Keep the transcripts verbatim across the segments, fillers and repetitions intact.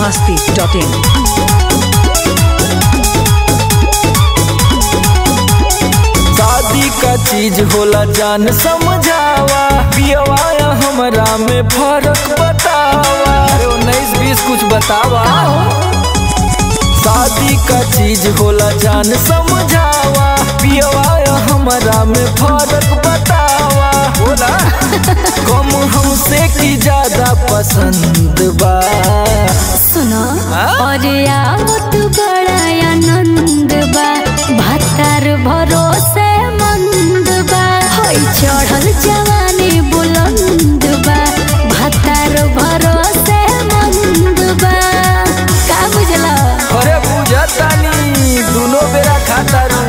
मस्ती dot इन। शादी का चीज होला जान समझावा, पियवा हमरा में फर्क बतावा। अरे उन्नीस बीस कुछ बतावा। शादी का चीज होला जान समझावा, पियवा हमरा में फर्क बतावा। बोला कम हमसे की ज्यादा पसंद बा। सुनो और आवत बड़ा आनंद बा, भातार भरोसे मंद बा, होई चढ़ल जवानी बुलंद बा, भातार भरोसे मंद बा। का बुझला? अरे बुझतानी दोनों बेरा खाता रू।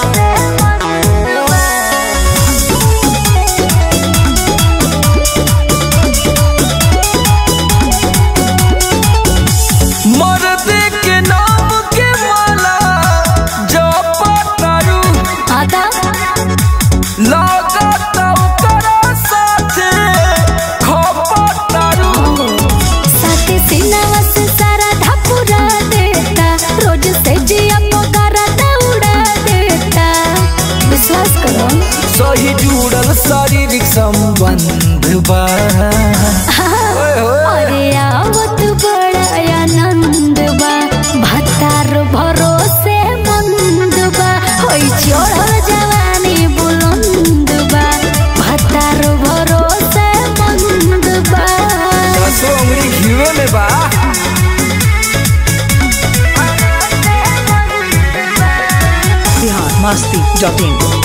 मर्दे के नाम के माला जपतारू, आता लागता ओकरा साथे खपतारू। साथे सिनावा से सारा ढापुरा देता, रोज से जिया पगारा दौड़ा देता। विश्वास करो सही जुड़ल शारीरिक संबंध बा। ओए होए। अरे आवत बड़ा आनंद बा, भातार भरोसे मंद बा, होई चढ़ल जवानी बुलंद बा, भातार भरोसे मंद बा। दसो उंगली घीवे में बा। Bihar Masti dot in.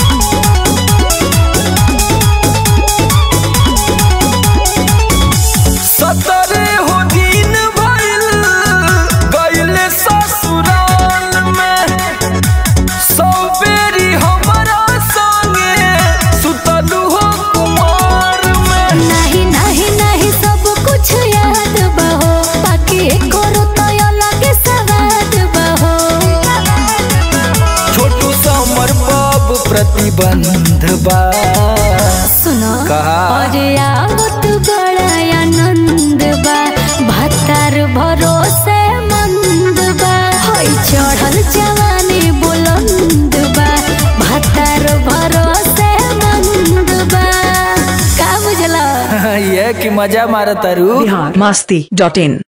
सतरे हो दिन भइल गइले ससुराल में, सौ बेरी हमरा संगे सुतलू हो कुमार में। नहीं नहीं नहीं सब कुछ याद बहो, बाकी करो तो अलग सवाद बहो। छोटू समर बाब प्रतिबंध बा। सुनो कहा? और आवत बड़ा आनंद बा, भातार भरोसे मंद बा, होई चढ़ल जवानी बुलंद बा, भातार भरोसे मंद बा। का बुझला? ये कि मजा मारतारू। बिहार मस्ती डॉट इन।